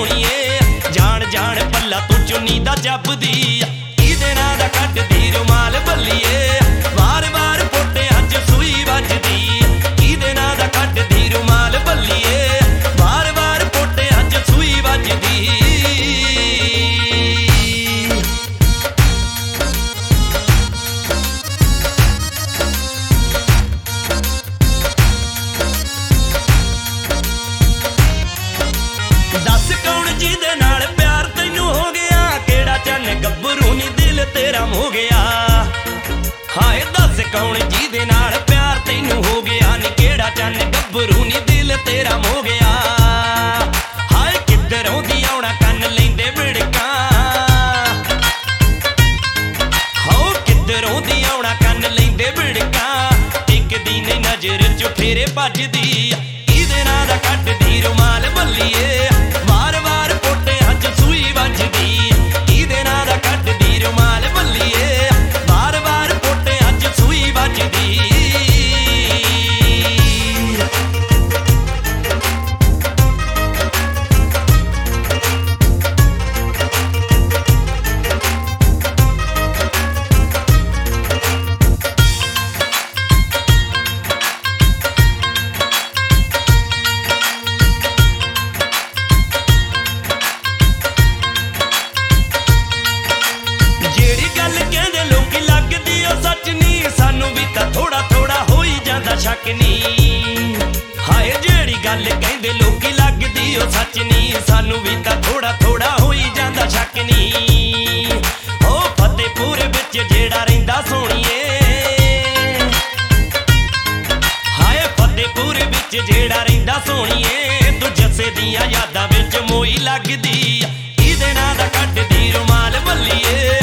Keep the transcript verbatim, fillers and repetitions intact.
सोहणीए जान जान पल्ला तू चुन्नी दा जपदी इहदे नां दा कटदी रुमाल बल्लीए वार वार पोटियां च सूई वजदी इहदे नां दा कटदी रुमाल बल्लीए वार वार पोटियां च सूई वजदी जिहदे नाल प्यार तैनू हो गया केड़ा चन गब्बरू नी दिल तेरा हो गया हाय दस कौन जिहदे नाल प्यार तैनू हो गया नी केड़ा चन गब्बरू नी दिल तेरा हो गया हाय किधरों दी आउणा कन लैंदे बिड़का हो किधरों दी आउणा कन लैंदे बिड़का टिकदी नहीं नजर च फेरे भजदी इहदे नां दा कटदी रुमाल बल्लीए शक नी हाय जेड़ी गल कहंदे लोकी लगदी ओ सच नी सानू भी तां थोड़ा थोड़ा होई जांदा शक नी ओ फतेहपुर विच जेड़ा रहिंदा सोहणीए हाय फतेहपुर विच जेड़ा रहिंदा सोहणीए तू जस्से दियां यादां विच मोई लगदी इहदे नां दा कटदी रुमाल बल्लीए